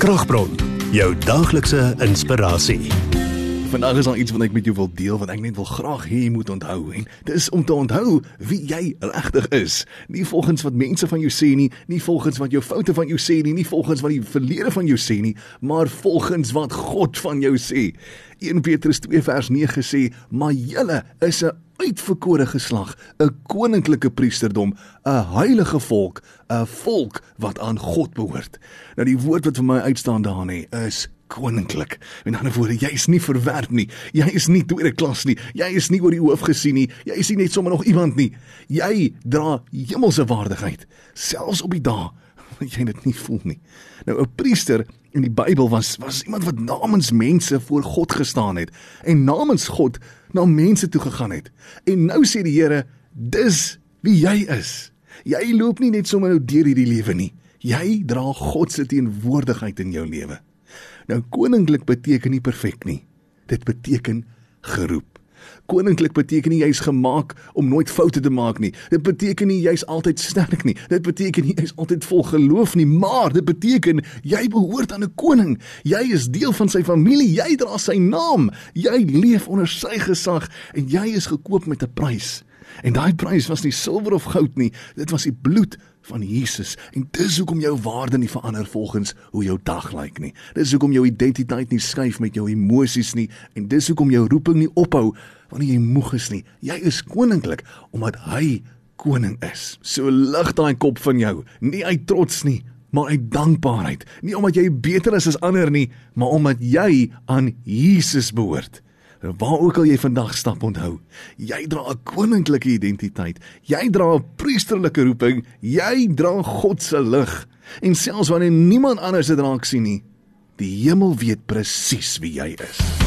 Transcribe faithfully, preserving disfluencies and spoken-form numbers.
Kragbron, jou daglikse inspirasie. Vandag is al iets wat ek met jou wil deel, wat ek net wil graag hê jy moet onthou. En dit is om te onthou wie jy regtig is. Nie volgens wat mense van jou sê nie, nie volgens wat jou foute van jou sê nie, nie volgens wat die verlede van jou sê nie, maar volgens wat God van jou sê. Eerste Petrus twee vers nege sê, maar julle is 'n uitverkore geslag, 'n koninklike priesterdom, 'n heilige volk, 'n volk wat aan God behoort. Nou die woord wat vir my uitstaan daar nie, is koninklik. Met ander woorde, jy is nie verwerp nie, jy is nie tweede klas nie, jy is nie oor die hoof gesien nie, jy is nie net sommer nog iemand nie, jy dra hemelse waardigheid, selfs op die dae wat jy dit nie voel nie. Nou 'n priester in die Bybel was, was iemand wat namens mense voor God gestaan het, en namens God na mense toe gegaan het. En nou sê die Here, dis wie jy is. Jy loop nie net sommer nou deur hierdie lewe nie, jy dra God se teenwoordigheid in jou lewe. Nou, koninklik beteken nie perfek nie, dit beteken geroep. Koninklik beteken nie jy is gemaak om nooit foute te maak nie, dit beteken nie jy is altyd sterk nie, dit beteken nie jy is altyd vol geloof nie, maar dit beteken jy behoort aan 'n koning, jy is deel van sy familie, jy dra sy naam, jy leef onder sy gesag en jy is gekoop met 'n prys. En daai prys was nie silwer of goud nie, dit was die bloed van Jesus. En dis hoekom jou waarde nie verander volgens hoe jou dag lyk nie. Dis hoekom jou identiteit nie skuif met jou emosies nie. En dis hoekom jou roeping nie ophou wanneer jy moeg is nie. Jy is koninklik omdat hy koning is. So lig daai kop van jou, nie uit trots nie, maar uit dankbaarheid. Nie omdat jy beter is as ander nie, maar omdat jy aan Jesus behoort. Waar ook al jy vandag stap, onthou, jy dra 'n koninklike identiteit, jy dra 'n priesterlike roeping, jy dra God se lig, en selfs wanneer niemand anders dit raak sien nie, die hemel weet presies wie jy is.